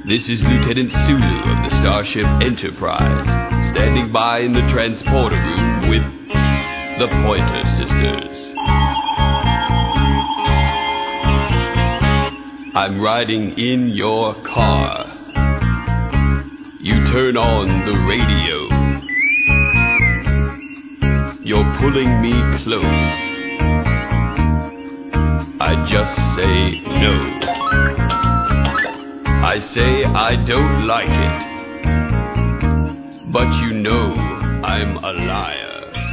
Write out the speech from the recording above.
This is Lieutenant Sulu of the Starship Enterprise, standing by in the transporter room with the Pointer Sisters. I'm riding in your car. You turn on the radio. You're pulling me close. I just say no. I say I don't like it, but you know I'm a liar.